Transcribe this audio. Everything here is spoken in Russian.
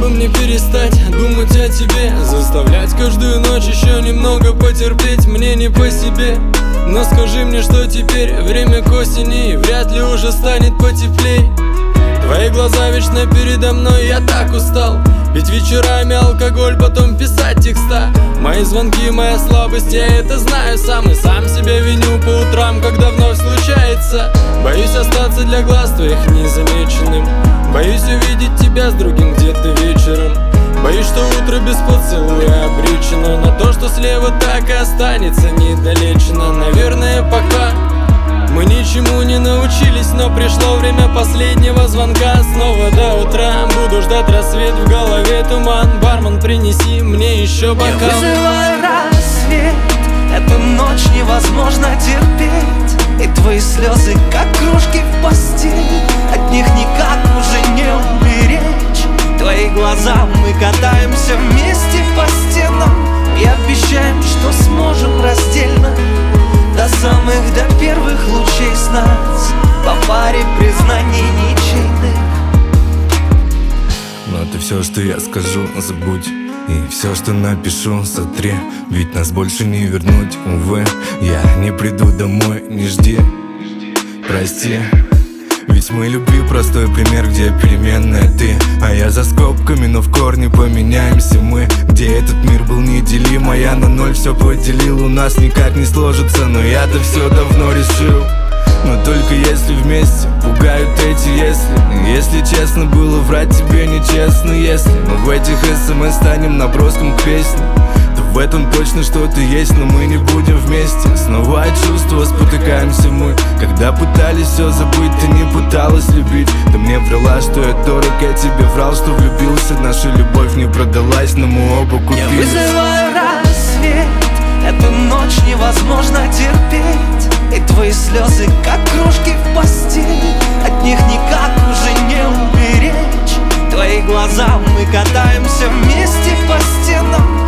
бы мне перестать думать о тебе, заставлять каждую ночь еще немного потерпеть. Мне не по себе, но скажи мне, что теперь время к осени, и вряд ли уже станет потеплей. Твои глаза вечно передо мной, я так устал пить вечерами алкоголь, потом писать текста. Мои звонки, моя слабость, я это знаю сам, и сам себя виню по утрам, когда вновь случается. Боюсь остаться для глаз твоих незамеченным, боюсь увидеть тебя с другим где-то вечером. Боюсь, что утро без поцелуя обречено на то, что слева так и останется недолечено. Наверное, пока мы ничему не научились, но пришло время последнего звонка. Снова до утра буду ждать рассвет, в голове туман. Бармен, принеси мне еще бокал. Я вызываю рассвет, эту ночь невозможно терпеть. И твои слезы, как кружки в постели, от них никак уже не уберечь. Твои глаза, мы катаемся вместе по стенам и обещаем, что сможем раздельно до самых, до первых лучей с нас, по паре признаний ничейных. Но это все, что я скажу, забудь. И все, что напишу, сотри. Ведь нас больше не вернуть, увы. Я не приду домой, не жди, прости. Ведь мы любви простой пример, где переменная ты, а я за скобками, но в корне поменяемся мы. Где этот мир был неделим, а я на ноль все поделил. У нас никак не сложится, но я-то все давно решил. Но только если вместе пугают эти если. Если честно, было врать тебе нечестно. Если мы в этих СМС станем наброском к песне, то в этом точно что-то есть, но мы не будем вместе. Снова от чувства спотыкаемся мы. Когда пытались все забыть, ты не пыталась любить. Ты мне врала, что я дорог, я тебе врал, что влюбился. Наша любовь не продалась, но мы оба купились. Я вызываю рассвет, эту ночь невозможно терпеть. И твои слезы, как кружки в постели, от них никак уже не уберечь. Твои глаза, мы катаемся вместе по стенам